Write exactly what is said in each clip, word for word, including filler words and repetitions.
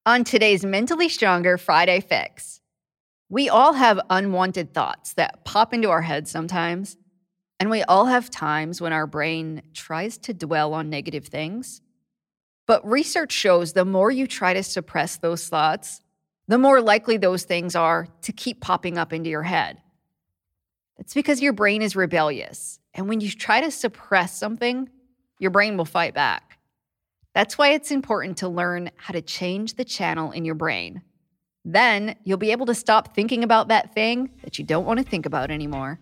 On today's Mentally Stronger Friday Fix, we all have unwanted thoughts that pop into our heads sometimes, and we all have times when our brain tries to dwell on negative things. But research shows the more you try to suppress those thoughts, the more likely those things are to keep popping up into your head. That's because your brain is rebellious, and when you try to suppress something, your brain will fight back. That's why it's important to learn how to change the channel in your brain. Then you'll be able to stop thinking about that thing that you don't want to think about anymore.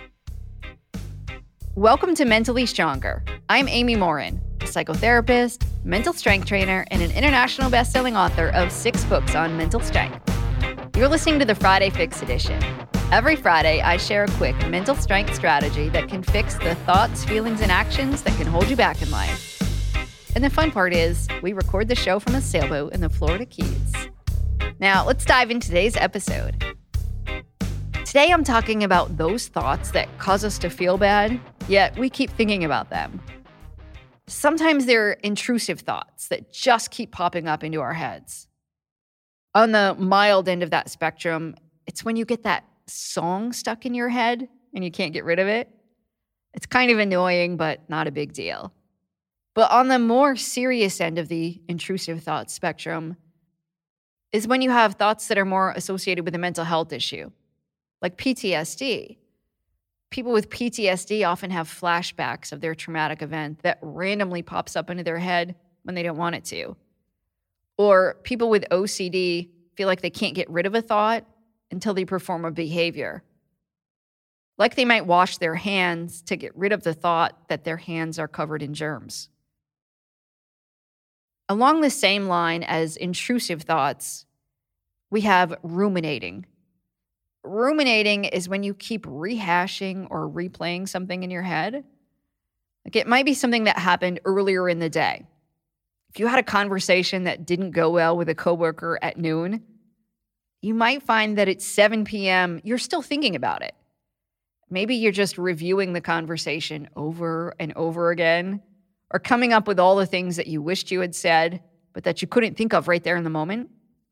Welcome to Mentally Stronger. I'm Amy Morin, a psychotherapist, mental strength trainer, and an international best-selling author of six books on mental strength. You're listening to the Friday Fix edition. Every Friday, I share a quick mental strength strategy that can fix the thoughts, feelings, and actions that can hold you back in life. And the fun part is, we record the show from a sailboat in the Florida Keys. Now, let's dive into today's episode. Today, I'm talking about those thoughts that cause us to feel bad, yet we keep thinking about them. Sometimes they're intrusive thoughts that just keep popping up into our heads. On the mild end of that spectrum, it's when you get that song stuck in your head and you can't get rid of it. It's kind of annoying, but not a big deal. But on the more serious end of the intrusive thought spectrum is when you have thoughts that are more associated with a mental health issue, like P T S D. People with P T S D often have flashbacks of their traumatic event that randomly pops up into their head when they don't want it to. Or people with O C D feel like they can't get rid of a thought until they perform a behavior. Like they might wash their hands to get rid of the thought that their hands are covered in germs. Along the same line as intrusive thoughts, we have ruminating. Ruminating is when you keep rehashing or replaying something in your head. Like it might be something that happened earlier in the day. If you had a conversation that didn't go well with a coworker at noon, you might find that at seven p.m., you're still thinking about it. Maybe you're just reviewing the conversation over and over again, or coming up with all the things that you wished you had said, but that you couldn't think of right there in the moment.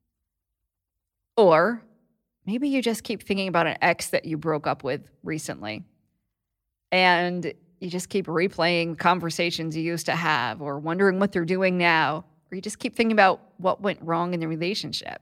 Or maybe you just keep thinking about an ex that you broke up with recently, and you just keep replaying conversations you used to have, or wondering what they're doing now, or you just keep thinking about what went wrong in the relationship.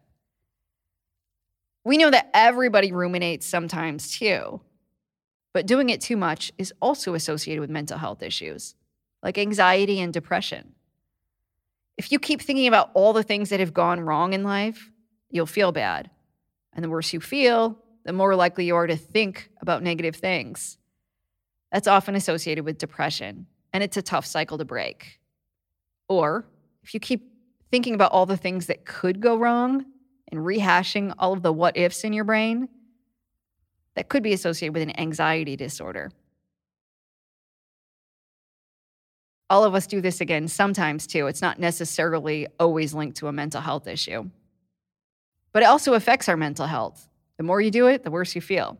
We know that everybody ruminates sometimes too, but doing it too much is also associated with mental health issues, like anxiety and depression. If you keep thinking about all the things that have gone wrong in life, you'll feel bad. And the worse you feel, the more likely you are to think about negative things. That's often associated with depression, and it's a tough cycle to break. Or if you keep thinking about all the things that could go wrong and rehashing all of the what ifs in your brain, that could be associated with an anxiety disorder. All of us do this again sometimes too. It's not necessarily always linked to a mental health issue. But it also affects our mental health. The more you do it, the worse you feel.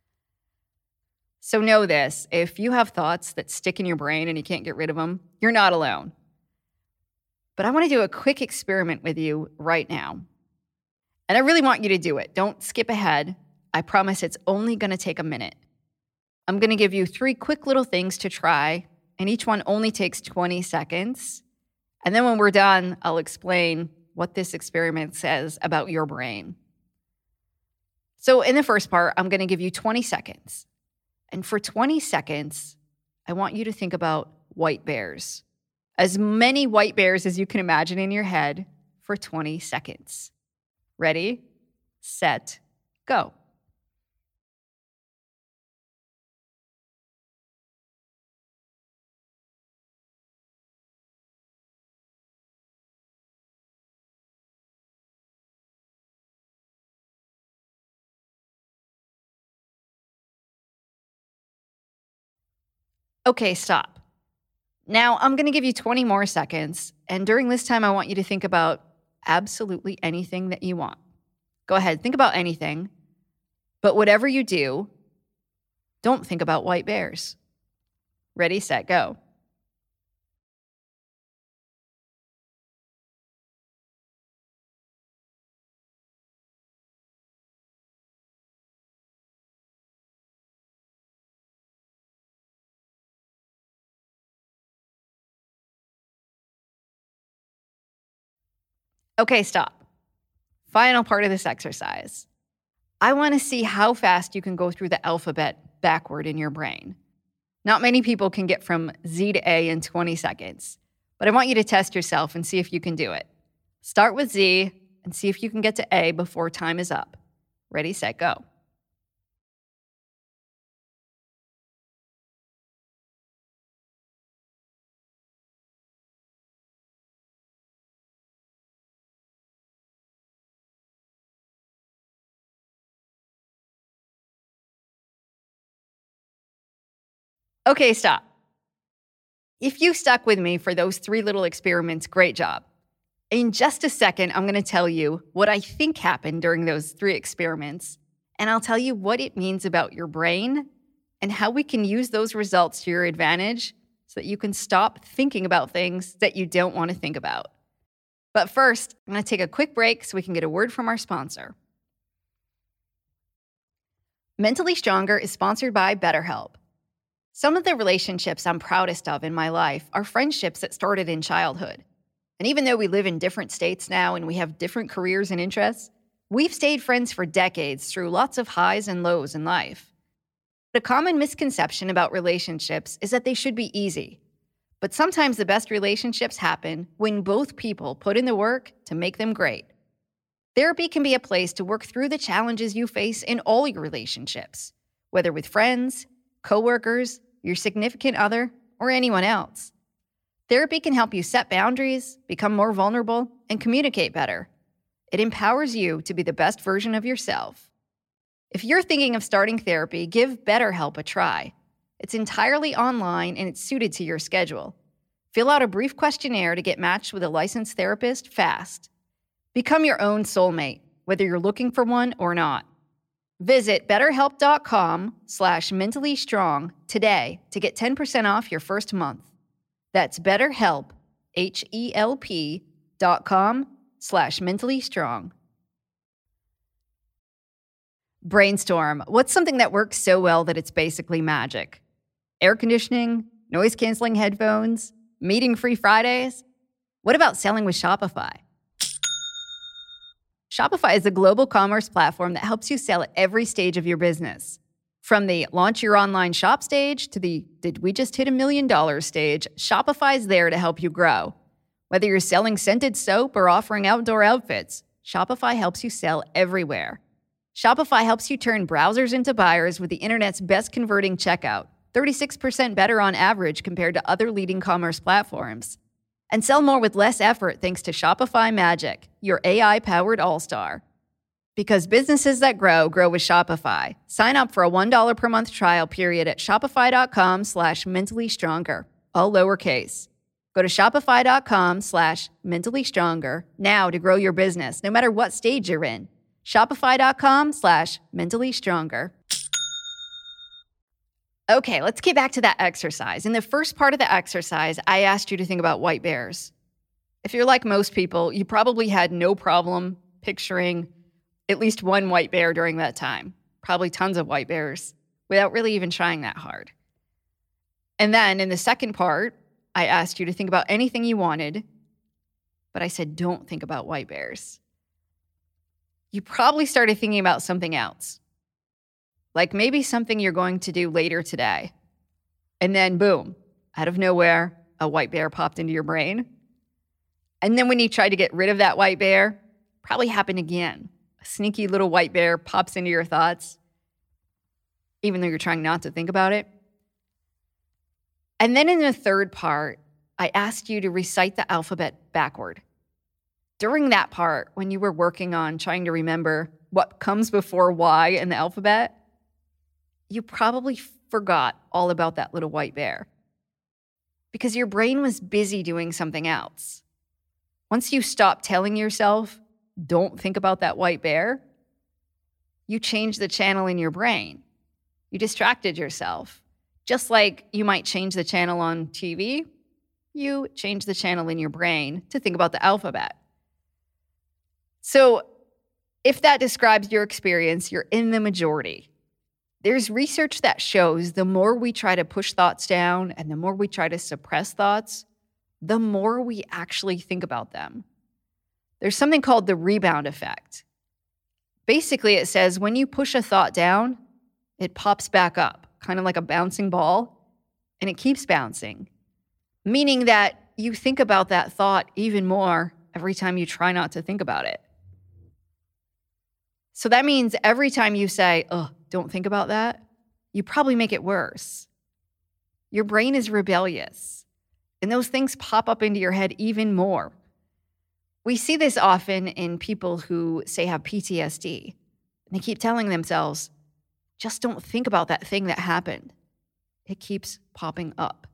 So know this, if you have thoughts that stick in your brain and you can't get rid of them, you're not alone. But I want to do a quick experiment with you right now. And I really want you to do it. Don't skip ahead. I promise it's only going to take a minute. I'm going to give you three quick little things to try, and each one only takes twenty seconds. And then when we're done, I'll explain what this experiment says about your brain. So in the first part, I'm going to give you twenty seconds. And for twenty seconds, I want you to think about white bears. As many white bears as you can imagine in your head for twenty seconds. Ready, set, go. Okay, stop. Now I'm going to give you twenty more seconds, and during this time, I want you to think about absolutely anything that you want. Go ahead, think about anything, but whatever you do, don't think about white bears. Ready, set, go. Okay, stop. Final part of this exercise. I want to see how fast you can go through the alphabet backward in your brain. Not many people can get from Z to A in twenty seconds, but I want you to test yourself and see if you can do it. Start with Z and see if you can get to A before time is up. Ready, set, go. Okay, stop. If you stuck with me for those three little experiments, great job. In just a second, I'm going to tell you what I think happened during those three experiments, and I'll tell you what it means about your brain and how we can use those results to your advantage so that you can stop thinking about things that you don't want to think about. But first, I'm going to take a quick break so we can get a word from our sponsor. Mentally Stronger is sponsored by BetterHelp. Some of the relationships I'm proudest of in my life are friendships that started in childhood. And even though we live in different states now and we have different careers and interests, we've stayed friends for decades through lots of highs and lows in life. A common misconception about relationships is that they should be easy. But sometimes the best relationships happen when both people put in the work to make them great. Therapy can be a place to work through the challenges you face in all your relationships, whether with friends, coworkers, your significant other, or anyone else. Therapy can help you set boundaries, become more vulnerable, and communicate better. It empowers you to be the best version of yourself. If you're thinking of starting therapy, give BetterHelp a try. It's entirely online and it's suited to your schedule. Fill out a brief questionnaire to get matched with a licensed therapist fast. Become your own soulmate, whether you're looking for one or not. Visit betterhelp.com slash mentally strong today to get ten percent off your first month. That's betterhelp, H-E-L-P dot com slash mentally strong. Brainstorm. What's something that works so well that it's basically magic? Air conditioning, noise-canceling headphones, meeting-free Fridays? What about selling with Shopify? Shopify is a global commerce platform that helps you sell at every stage of your business. From the launch your online shop stage to the did we just hit a million dollars stage, Shopify is there to help you grow. Whether you're selling scented soap or offering outdoor outfits, Shopify helps you sell everywhere. Shopify helps you turn browsers into buyers with the internet's best converting checkout, thirty-six percent better on average compared to other leading commerce platforms. And sell more with less effort thanks to Shopify Magic, your A I-powered all-star. Because businesses that grow, grow with Shopify. Sign up for a one dollar per month trial period at shopify.com slash mentally stronger, all lowercase. Go to shopify.com slash mentally stronger now to grow your business, no matter what stage you're in. Shopify.com slash mentally stronger. Okay, let's get back to that exercise. In the first part of the exercise, I asked you to think about white bears. If you're like most people, you probably had no problem picturing at least one white bear during that time. Probably tons of white bears without really even trying that hard. And then in the second part, I asked you to think about anything you wanted, but I said, don't think about white bears. You probably started thinking about something else. Like maybe something you're going to do later today. And then boom, out of nowhere, a white bear popped into your brain. And then when you tried to get rid of that white bear, probably happened again. A sneaky little white bear pops into your thoughts, even though you're trying not to think about it. And then in the third part, I asked you to recite the alphabet backward. During that part, when you were working on trying to remember what comes before Y in the alphabet, you probably forgot all about that little white bear because your brain was busy doing something else. Once you stop telling yourself, don't think about that white bear, you changed the channel in your brain. You distracted yourself. Just like you might change the channel on T V, you change the channel in your brain to think about the alphabet. So if that describes your experience, you're in the majority. There's research that shows the more we try to push thoughts down and the more we try to suppress thoughts, the more we actually think about them. There's something called the rebound effect. Basically, it says when you push a thought down, it pops back up, kind of like a bouncing ball, and it keeps bouncing, meaning that you think about that thought even more every time you try not to think about it. So that means every time you say, oh, don't think about that, you probably make it worse. Your brain is rebellious, and those things pop up into your head even more. We see this often in people who, say, have P T S D, and they keep telling themselves, just don't think about that thing that happened. It keeps popping up.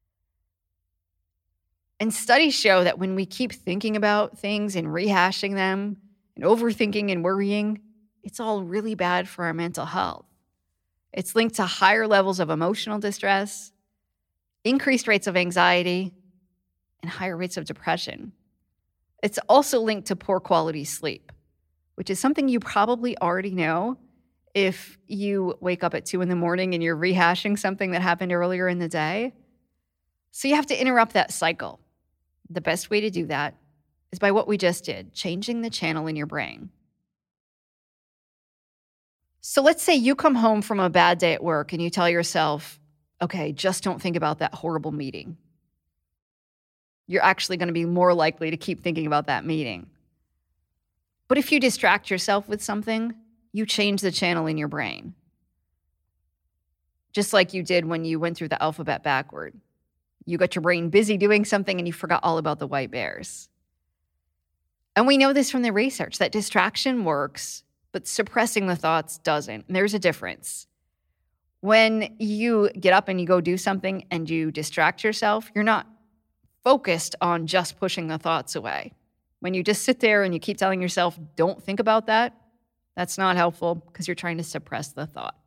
And studies show that when we keep thinking about things and rehashing them and overthinking and worrying, it's all really bad for our mental health. It's linked to higher levels of emotional distress, increased rates of anxiety, and higher rates of depression. It's also linked to poor quality sleep, which is something you probably already know if you wake up at two in the morning and you're rehashing something that happened earlier in the day. So you have to interrupt that cycle. The best way to do that is by what we just did, changing the channel in your brain. So let's say you come home from a bad day at work and you tell yourself, okay, just don't think about that horrible meeting. You're actually going to be more likely to keep thinking about that meeting. But if you distract yourself with something, you change the channel in your brain. Just like you did when you went through the alphabet backward. You got your brain busy doing something and you forgot all about the white bears. And we know this from the research, that distraction works, but suppressing the thoughts doesn't. And there's a difference. When you get up and you go do something and you distract yourself, you're not focused on just pushing the thoughts away. When you just sit there and you keep telling yourself, don't think about that, that's not helpful because you're trying to suppress the thought.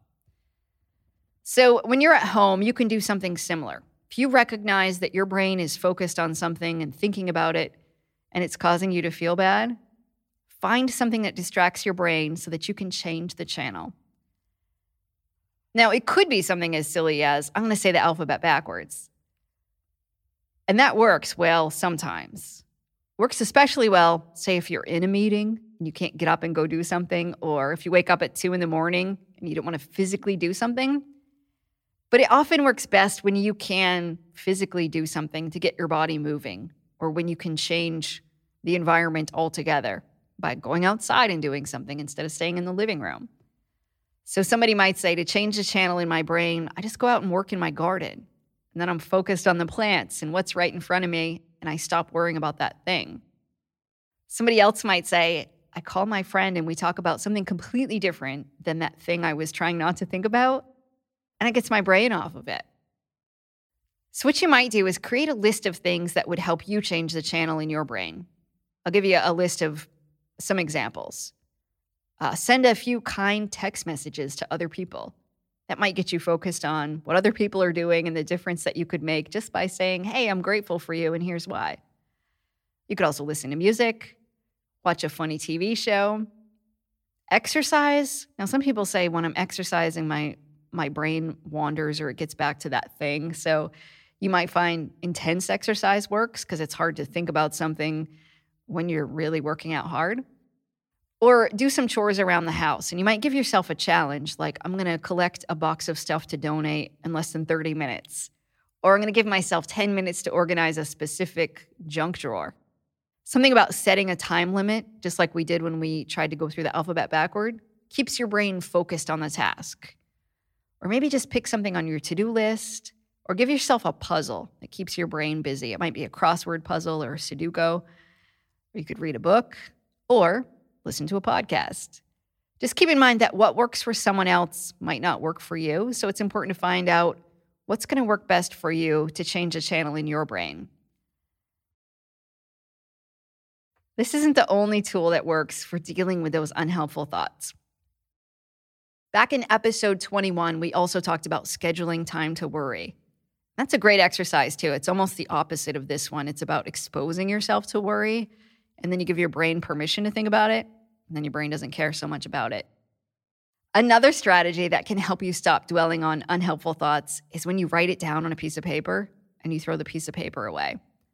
So when you're at home, you can do something similar. If you recognize that your brain is focused on something and thinking about it and it's causing you to feel bad, find something that distracts your brain so that you can change the channel. Now, it could be something as silly as, I'm going to say the alphabet backwards. And that works well sometimes. Works especially well, say, if you're in a meeting and you can't get up and go do something, or if you wake up at two in the morning and you don't want to physically do something. But it often works best when you can physically do something to get your body moving, or when you can change the environment altogether by going outside and doing something instead of staying in the living room. So somebody might say, to change the channel in my brain, I just go out and work in my garden. And then I'm focused on the plants and what's right in front of me, and I stop worrying about that thing. Somebody else might say, I call my friend and we talk about something completely different than that thing I was trying not to think about, and it gets my brain off of it. So what you might do is create a list of things that would help you change the channel in your brain. I'll give you a list of some examples. Uh, send a few kind text messages to other people. That might get you focused on what other people are doing and the difference that you could make just by saying, hey, I'm grateful for you and here's why. You could also listen to music, watch a funny T V show, exercise. Now, some people say when I'm exercising, my, my brain wanders or it gets back to that thing. So you might find intense exercise works because it's hard to think about something when you're really working out hard. Or do some chores around the house. And you might give yourself a challenge, like I'm going to collect a box of stuff to donate in less than thirty minutes. Or I'm going to give myself ten minutes to organize a specific junk drawer. Something about setting a time limit, just like we did when we tried to go through the alphabet backward, keeps your brain focused on the task. Or maybe just pick something on your to-do list, or give yourself a puzzle that keeps your brain busy. It might be a crossword puzzle or a Sudoku. Or you could read a book, or listen to a podcast. Just keep in mind that what works for someone else might not work for you, so it's important to find out what's going to work best for you to change a channel in your brain. This isn't the only tool that works for dealing with those unhelpful thoughts. Back in episode twenty-one, we also talked about scheduling time to worry. That's a great exercise too. It's almost the opposite of this one. It's about exposing yourself to worry, and then you give your brain permission to think about it, and then your brain doesn't care so much about it. Another strategy that can help you stop dwelling on unhelpful thoughts is when you write it down on a piece of paper and you throw the piece of paper away.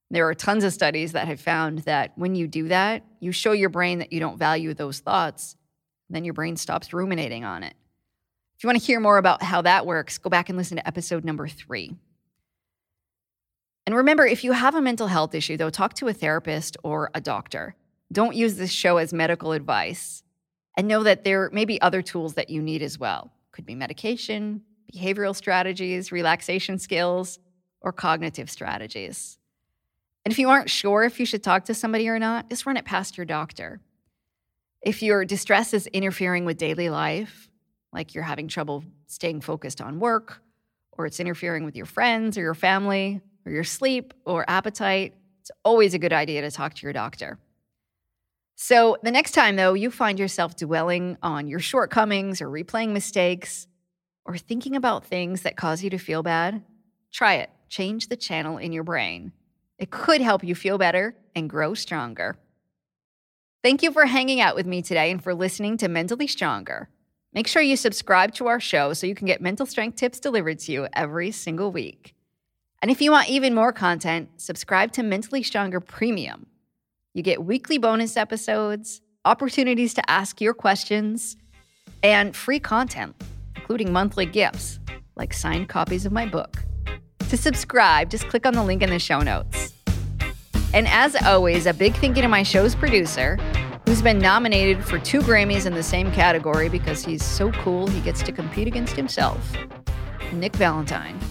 There are tons of studies that have found that when you do that, you show your brain that you don't value those thoughts, then your brain stops ruminating on it. If you want to hear more about how that works, go back and listen to episode number three. And remember, if you have a mental health issue, though, talk to a therapist or a doctor. Don't use this show as medical advice. And know that there may be other tools that you need as well. Could be medication, behavioral strategies, relaxation skills, or cognitive strategies. And if you aren't sure if you should talk to somebody or not, just run it past your doctor. If your distress is interfering with daily life, like you're having trouble staying focused on work, or it's interfering with your friends or your family, or your sleep or appetite, it's always a good idea to talk to your doctor. So the next time, though, you find yourself dwelling on your shortcomings or replaying mistakes or thinking about things that cause you to feel bad, try it. Change the channel in your brain. It could help you feel better and grow stronger. Thank you for hanging out with me today and for listening to Mentally Stronger. Make sure you subscribe to our show so you can get mental strength tips delivered to you every single week. And if you want even more content, subscribe to Mentally Stronger Premium. You get weekly bonus episodes, opportunities to ask your questions, and free content, including monthly gifts, like signed copies of my book. To subscribe, just click on the link in the show notes. And as always, a big thank you to my show's producer, who's been nominated for two Grammys in the same category because he's so cool he gets to compete against himself, Nick Valentine.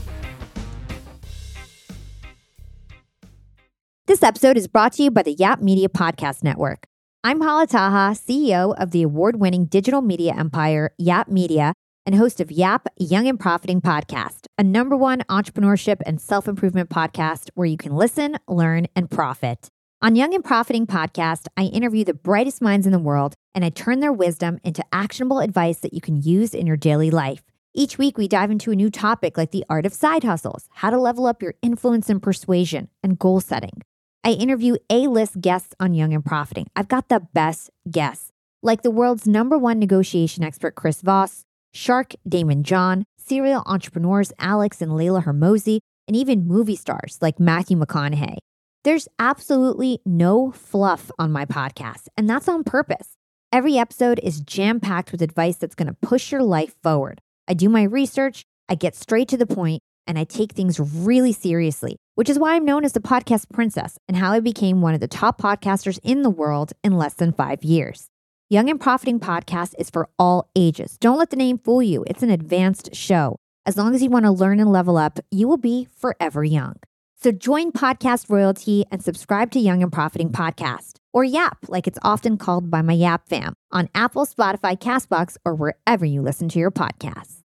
This episode is brought to you by the Yap Media Podcast Network. I'm Hala Taha, C E O of the award-winning digital media empire, Yap Media, and host of Yap Young and Profiting Podcast, a number one entrepreneurship and self-improvement podcast where you can listen, learn, and profit. On Young and Profiting Podcast, I interview the brightest minds in the world, and I turn their wisdom into actionable advice that you can use in your daily life. Each week, we dive into a new topic like the art of side hustles, how to level up your influence and persuasion, and goal setting. I interview A-list guests on Young and Profiting. I've got the best guests, like the world's number one negotiation expert, Chris Voss, Shark Damon John, serial entrepreneurs Alex and Layla Hermosi, and even movie stars like Matthew McConaughey. There's absolutely no fluff on my podcast, and that's on purpose. Every episode is jam-packed with advice that's going to push your life forward. I do my research, I get straight to the point, and I take things really seriously, which is why I'm known as the podcast princess and how I became one of the top podcasters in the world in less than five years. Young and Profiting Podcast is for all ages. Don't let the name fool you. It's an advanced show. As long as you want to learn and level up, you will be forever young. So join Podcast Royalty and subscribe to Young and Profiting Podcast, or Yap, like it's often called by my Yap fam, on Apple, Spotify, CastBox, or wherever you listen to your podcasts.